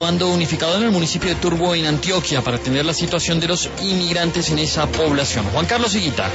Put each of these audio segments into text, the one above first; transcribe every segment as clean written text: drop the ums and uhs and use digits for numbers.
Comando unificado en el municipio de Turbo, en Antioquia, para atender la situación de los inmigrantes en esa población. Juan Carlos Higuita.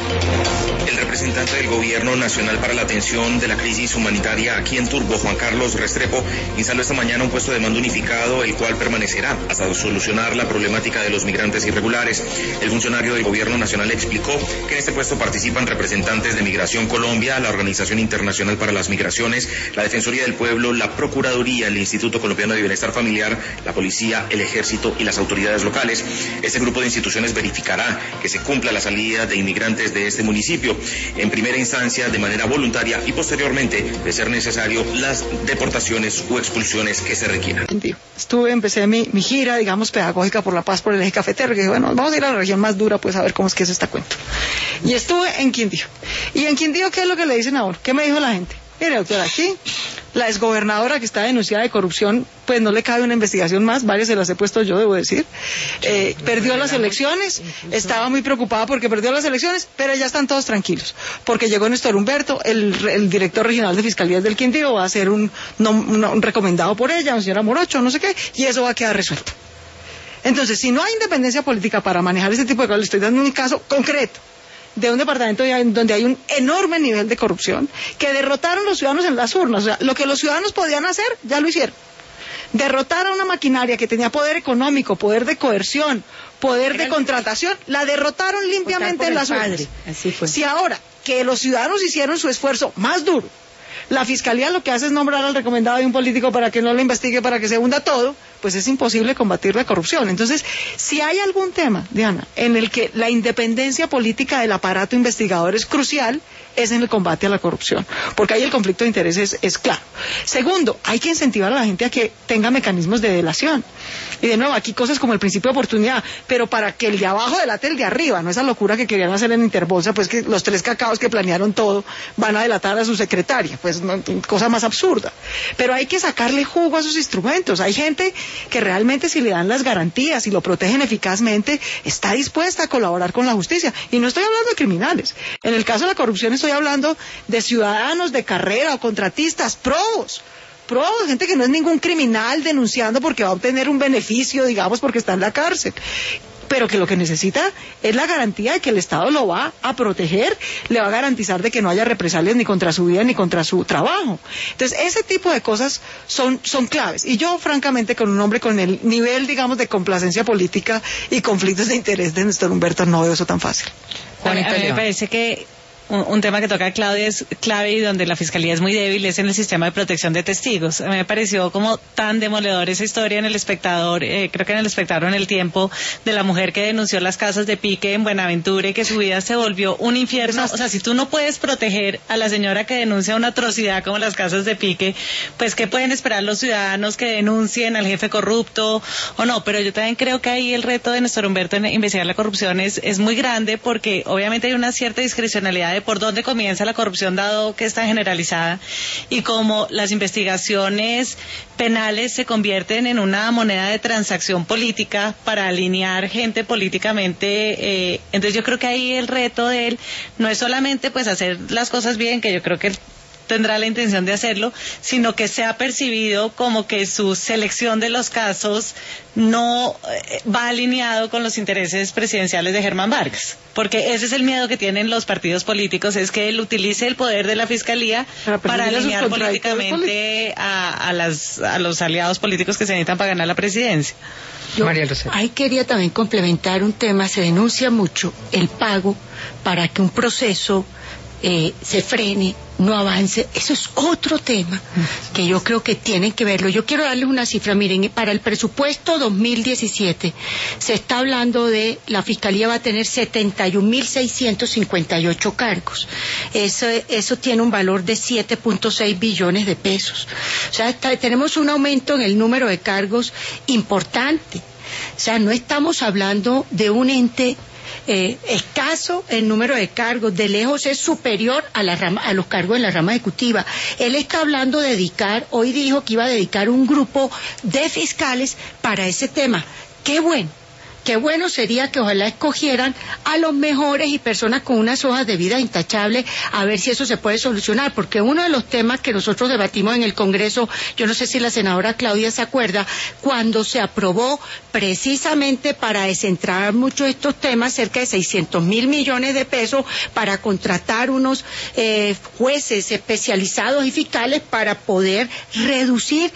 El representante del Gobierno Nacional para la atención de la crisis humanitaria aquí en Turbo, Juan Carlos Restrepo, instaló esta mañana un puesto de mando unificado, el cual permanecerá hasta solucionar la problemática de los migrantes irregulares. El funcionario del Gobierno Nacional explicó que en este puesto participan representantes de Migración Colombia, la Organización Internacional para las Migraciones, la Defensoría del Pueblo, la Procuraduría, el Instituto Colombiano de Bienestar Familiar, la Policía, el Ejército y las autoridades locales. Este grupo de instituciones verificará que se cumpla la salida de inmigrantes de este municipio, en primera instancia de manera voluntaria y posteriormente, de ser necesario, las deportaciones o expulsiones que se requieran. Empecé mi gira, digamos, pedagógica por la paz, por el eje cafetero, que dije, bueno, vamos a ir a la región más dura, pues a ver cómo es que es esta cuento. Y estuve en Quindío. Y en Quindío, ¿qué es lo que le dicen ahora? ¿Qué me dijo la gente? Mire, doctora, aquí la exgobernadora que está denunciada de corrupción, pues no le cabe una investigación más, varias se las he puesto yo, debo decir. Perdió las elecciones, estaba muy preocupada porque perdió las elecciones, pero ya están todos tranquilos, porque llegó Néstor Humberto, el director regional de Fiscalías del Quindío, va a ser un recomendado por ella, un señor Morocho, no sé qué, y eso va a quedar resuelto. Entonces, si no hay independencia política para manejar este tipo de cosas, le estoy dando un caso concreto de un departamento donde hay un enorme nivel de corrupción, que derrotaron los ciudadanos en las urnas. O sea, lo que los ciudadanos podían hacer, ya lo hicieron. Derrotar a una maquinaria que tenía poder económico, poder de coerción, poder de contratación, la derrotaron limpiamente en las urnas. Así fue. Si ahora que los ciudadanos hicieron su esfuerzo más duro, la Fiscalía lo que hace es nombrar al recomendado de un político para que no lo investigue, para que se hunda todo, pues es imposible combatir la corrupción. Entonces, si hay algún tema, Diana, en el que la independencia política del aparato investigador es crucial, es en el combate a la corrupción, porque ahí el conflicto de intereses es claro. Segundo, hay que incentivar a la gente a que tenga mecanismos de delación. Y de nuevo, aquí cosas como el principio de oportunidad, pero para que el de abajo delate el de arriba, no esa locura que querían hacer en Interbolsa, pues que los 3 cacaos que planearon todo van a delatar a su secretaria, pues no, cosa más absurda. Pero hay que sacarle jugo a sus instrumentos. Hay gente que realmente, si le dan las garantías y lo protegen eficazmente, está dispuesta a colaborar con la justicia. Y no estoy hablando de criminales. En el caso de la corrupción estoy hablando de ciudadanos de carrera o contratistas, probos, gente que no es ningún criminal denunciando porque va a obtener un beneficio, digamos, porque está en la cárcel, pero que lo que necesita es la garantía de que el Estado lo va a proteger, le va a garantizar de que no haya represalias ni contra su vida ni contra su trabajo. Entonces, ese tipo de cosas son claves. Y yo, francamente, con un hombre con el nivel, digamos, de complacencia política y conflictos de interés de Néstor Humberto, no veo eso tan fácil. A mí me parece que un tema que toca Claudia es clave y donde la Fiscalía es muy débil es en el sistema de protección de testigos. A mí me pareció como tan demoledor esa historia en El Espectador, creo que en El Espectador en El Tiempo, de la mujer que denunció las casas de pique en Buenaventura y que su vida se volvió un infierno. O sea, si tú no puedes proteger a la señora que denuncia una atrocidad como las casas de pique, pues ¿qué pueden esperar los ciudadanos que denuncien al jefe corrupto o no? Pero yo también creo que ahí el reto de Néstor Humberto en investigar la corrupción es muy grande, porque obviamente hay una cierta discrecionalidad de por dónde comienza la corrupción, dado que está generalizada, y como las investigaciones penales se convierten en una moneda de transacción política para alinear gente políticamente, entonces yo creo que ahí el reto de él no es solamente pues hacer las cosas bien, que yo creo que tendrá la intención de hacerlo, sino que se ha percibido como que su selección de los casos no va alineado con los intereses presidenciales de Germán Vargas, porque ese es el miedo que tienen los partidos políticos, es que él utilice el poder de la Fiscalía para alinear políticamente a los aliados políticos que se necesitan para ganar la presidencia. Ahí quería también complementar un tema. Se denuncia mucho el pago para que un proceso se frene, no avance. Eso es otro tema que yo creo que tienen que verlo. Yo quiero darles una cifra. Miren, para el presupuesto 2017 se está hablando de la Fiscalía va a tener 71.658 cargos. Eso tiene un valor de 7.6 billones de pesos. O sea, tenemos un aumento en el número de cargos importante. O sea, no estamos hablando de un ente escaso en número de cargos, de lejos es superior a los cargos en la rama ejecutiva. Él está hablando de hoy dijo que iba a dedicar un grupo de fiscales para ese tema. Qué bueno qué bueno sería que ojalá escogieran a los mejores y personas con unas hojas de vida intachables, a ver si eso se puede solucionar, porque uno de los temas que nosotros debatimos en el Congreso, yo no sé si la senadora Claudia se acuerda, cuando se aprobó precisamente para descentrar mucho estos temas, cerca de 600.000 millones de pesos para contratar unos jueces especializados y fiscales para poder reducir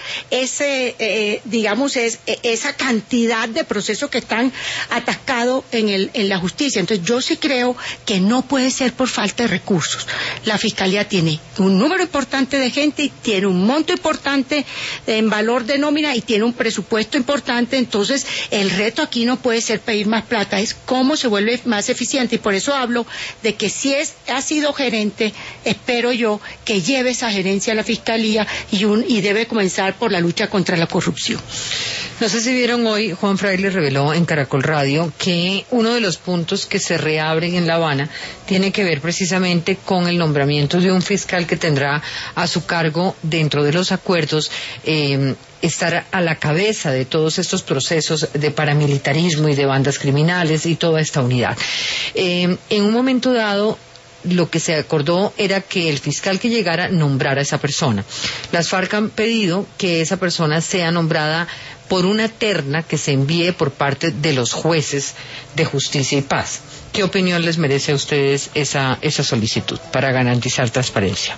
esa cantidad de procesos que están atascados en la justicia. Entonces yo sí creo que no puede ser por falta de recursos. La Fiscalía tiene un número importante de gente y tiene un monto importante en valor de nómina y tiene un presupuesto importante, entonces el reto aquí no puede ser pedir más plata, es cómo se vuelve más eficiente, y por eso hablo de que si ha sido gerente, espero yo que lleve esa gerencia a la Fiscalía y debe comenzar por la lucha contra la corrupción. No sé si vieron hoy, Juan Fraile reveló en Caracol Radio que uno de los puntos que se reabren en La Habana tiene que ver precisamente con el nombramiento de un fiscal que tendrá a su cargo, dentro de los acuerdos, estar a la cabeza de todos estos procesos de paramilitarismo y de bandas criminales y toda esta unidad. En un momento dado, lo que se acordó era que el fiscal que llegara nombrara a esa persona. Las FARC han pedido que esa persona sea nombrada por una terna que se envíe por parte de los jueces de justicia y paz. ¿Qué opinión les merece a ustedes esa solicitud para garantizar transparencia?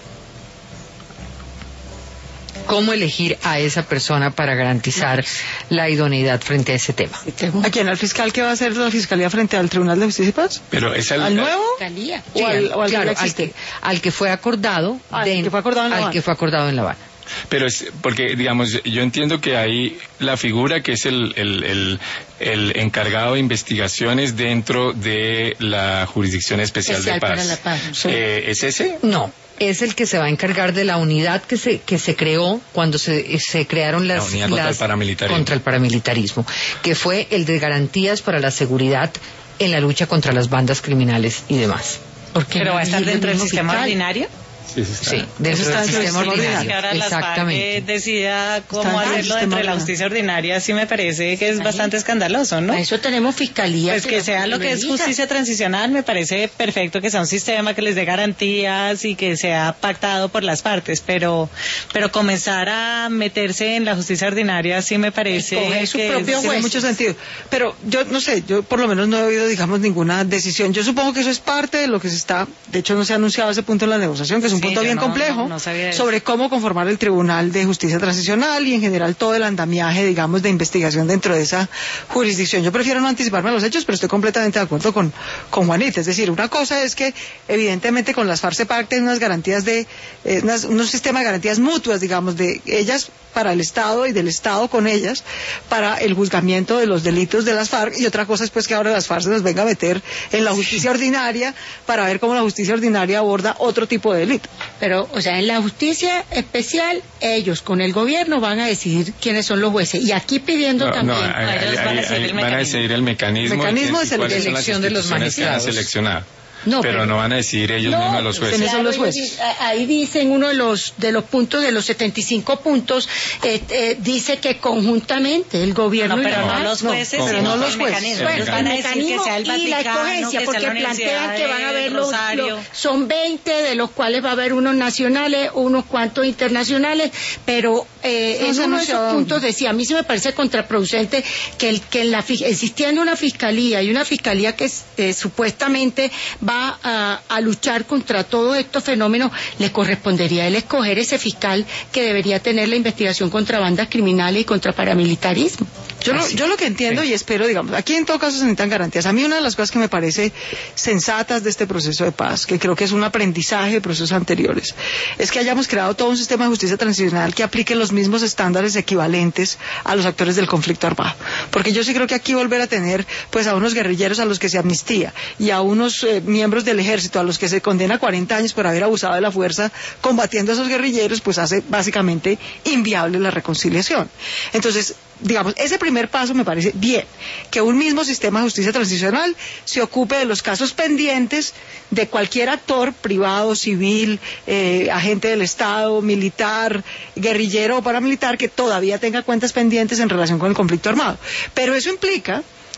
¿Cómo elegir a esa persona para garantizar la idoneidad frente a ese tema? ¿A quién? ¿Al fiscal que va a hacer la Fiscalía frente al Tribunal de Justicia y Paz? Pero es ¿Al nuevo? Fiscalía. ¿O al claro, que existe? al que fue acordado, que fue acordado en La Habana. Pero es porque, digamos, yo entiendo que hay la figura que es el encargado de investigaciones dentro de la Jurisdicción Especial de Paz. Para la Paz. Sí. ¿Es ese? No, es el que se va a encargar de la unidad que se creó cuando se crearon La unidad contra el paramilitarismo, que fue el de garantías para la seguridad en la lucha contra las bandas criminales y demás. ¿Pero va a estar dentro del sistema ordinario? Sí, dentro del sistema ordinario. Que ahora Exactamente. la FARC decida cómo hacerlo dentro de la justicia ordinaria, sí me parece que es bastante escandaloso, ¿no? Para eso tenemos fiscalía. Pues que sea lo que es justicia transicional, me parece perfecto que sea un sistema que les dé garantías y que sea pactado por las partes, pero comenzar a meterse en la justicia ordinaria sí me parece que tiene mucho sentido. Pero yo no sé, yo por lo menos no he oído, digamos, ninguna decisión. Yo supongo que eso es parte de lo que se está, de hecho no se ha anunciado ese punto en la negociación, que es un punto bien complejo sobre cómo conformar el Tribunal de Justicia Transicional y en general todo el andamiaje, digamos, de investigación dentro de esa jurisdicción. Yo prefiero no anticiparme a los hechos, pero estoy completamente de acuerdo con Juanita. Es decir, una cosa es que evidentemente con las FARC se pacten unas garantías un sistema de garantías mutuas, digamos, de ellas para el Estado y del Estado con ellas para el juzgamiento de los delitos de las FARC, y otra cosa es pues que ahora las FARC se nos venga a meter en la justicia ordinaria para ver cómo la justicia ordinaria aborda otro tipo de delito. Pero, o sea, en la justicia especial, ellos con el gobierno van a decidir quiénes son los jueces, y aquí pidiendo también... van a decidir el mecanismo de selección de los magistrados. Pero no van a decidir ellos mismos los jueces. ¿Quiénes son los jueces? Ahí dicen uno de los puntos, de los 75 puntos, dice que conjuntamente el gobierno... pero no los jueces, pero no los jueces. Bueno, van a decir que sea el y la escogencia, porque plantean que van a haber son 20, de los cuales va a haber unos nacionales, unos cuantos internacionales, pero en uno de esos puntos decía, a mí se me parece contraproducente que existiendo una fiscalía y una fiscalía que supuestamente va a luchar contra todos estos fenómenos, le correspondería a él escoger ese fiscal que debería tener la investigación contra bandas criminales y contra paramilitarismo. Yo lo que entiendo y espero, digamos, aquí en todo caso se necesitan garantías. A mí una de las cosas que me parece sensatas de este proceso de paz, que creo que es un aprendizaje de procesos anteriores, es que hayamos creado todo un sistema de justicia transicional que aplique los mismos estándares equivalentes a los actores del conflicto armado. Porque yo sí creo que aquí volver a tener pues a unos guerrilleros a los que se amnistía y a unos miembros del ejército a los que se condena 40 años por haber abusado de la fuerza combatiendo a esos guerrilleros, pues hace básicamente inviable la reconciliación. Entonces, digamos, ese primer paso me parece bien, que un mismo sistema de justicia transicional se ocupe de los casos pendientes de cualquier actor privado, civil, agente del Estado, militar, guerrillero o paramilitar que todavía tenga cuentas pendientes en relación con el conflicto armado. Pero eso implica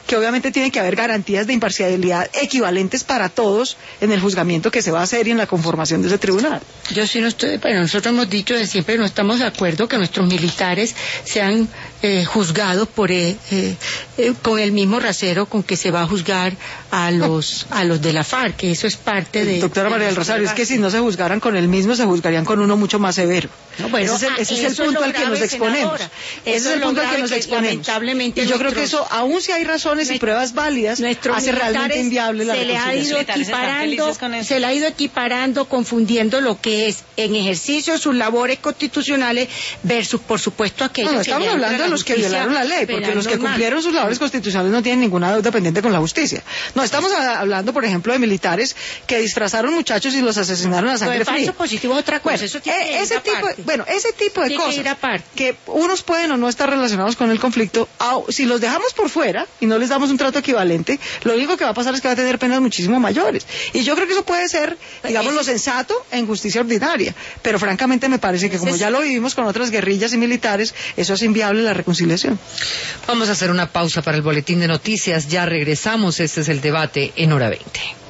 que obviamente tiene que haber garantías de imparcialidad equivalentes para todos en el juzgamiento que se va a hacer y en la conformación de ese tribunal. Yo sí no estoy, pero nosotros hemos dicho de siempre, no estamos de acuerdo que nuestros militares sean juzgados con el mismo rasero con que se va a juzgar a los de la FARC, que eso es parte de... Doctora María del Rosario, es que si no se juzgaran con el mismo, se juzgarían con uno mucho más severo. No, bueno, ese es el punto al que nos exponemos. Ese es el punto al que nos exponemos. Y yo creo que eso, aún si hay razones y pruebas válidas, hace realmente inviable la reconciliación. Se le ha ido equiparando, confundiendo lo que es en ejercicio de sus labores constitucionales versus, por supuesto, aquellos que estamos hablando de los que violaron la ley, porque los que cumplieron sus labores constitucionales no tienen ninguna deuda pendiente con la justicia. No, estamos hablando, por ejemplo, de militares que disfrazaron muchachos y los asesinaron a sangre fría. Falso positivo es otra cosa. Eso tiene ese tipo de cosas que unos pueden o no estar relacionados con el conflicto, si los dejamos por fuera y no les damos un trato equivalente, lo único que va a pasar es que va a tener penas muchísimo mayores. Y yo creo que eso puede ser, digamos, lo sensato en justicia ordinaria. Pero francamente me parece que como ya lo vivimos con otras guerrillas y militares, eso es inviable la reconciliación. Vamos a hacer una pausa para el boletín de noticias. Ya regresamos. Este es el debate en Hora 20.